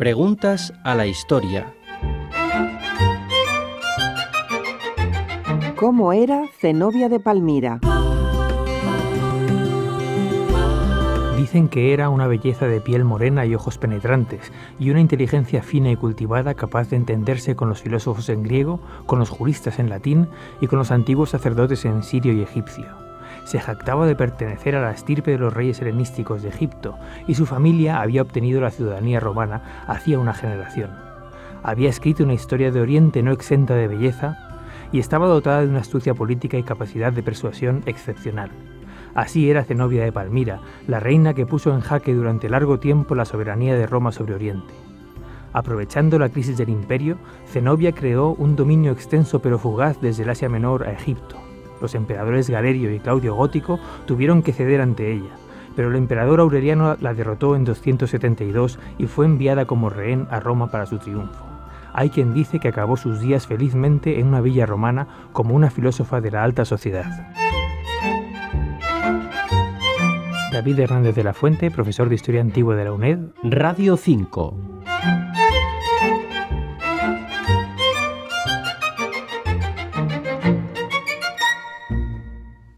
Preguntas a la historia. ¿Cómo era Zenobia de Palmira? Dicen que era una belleza de piel morena y ojos penetrantes, y una inteligencia fina y cultivada capaz de entenderse con los filósofos en griego, con los juristas en latín y con los antiguos sacerdotes en sirio y egipcio. Se jactaba de pertenecer a la estirpe de los reyes helenísticos de Egipto, y su familia había obtenido la ciudadanía romana hacía una generación. Había escrito una historia de Oriente no exenta de belleza, y estaba dotada de una astucia política y capacidad de persuasión excepcional. Así era Zenobia de Palmira, la reina que puso en jaque durante largo tiempo la soberanía de Roma sobre Oriente. Aprovechando la crisis del imperio, Zenobia creó un dominio extenso pero fugaz desde el Asia Menor a Egipto. Los emperadores Galerio y Claudio Gótico tuvieron que ceder ante ella, pero el emperador Aureliano la derrotó en 272 y fue enviada como rehén a Roma para su triunfo. Hay quien dice que acabó sus días felizmente en una villa romana como una filósofa de la alta sociedad. David Hernández de la Fuente, profesor de Historia Antigua de la UNED. Radio 5.